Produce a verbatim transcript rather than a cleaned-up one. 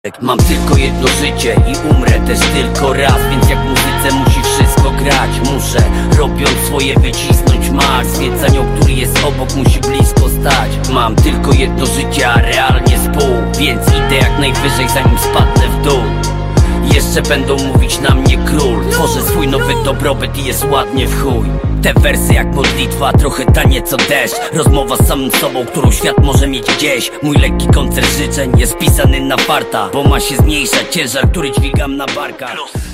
Mam tylko jedno życie i umrę też tylko raz, więc jak w muzyce musi wszystko grać, muszę, robiąc swoje, wycisnąć maks. Więc anioł, który jest obok, musi blisko stać. Mam tylko jedno życie, a realnie z pół, więc idę jak najwyżej, zanim spadnę w dół. Jeszcze będą mówić na mnie król. Tworzę swój nowy dobrobyt i jest ładnie w chuj. Te wersy jak modlitwa, trochę tanie co deszcz. Rozmowa z samym sobą, którą świat może mieć gdzieś. Mój lekki koncert życzeń jest pisany na farta, bo ma się zmniejszać ciężar, który dźwigam na barkach.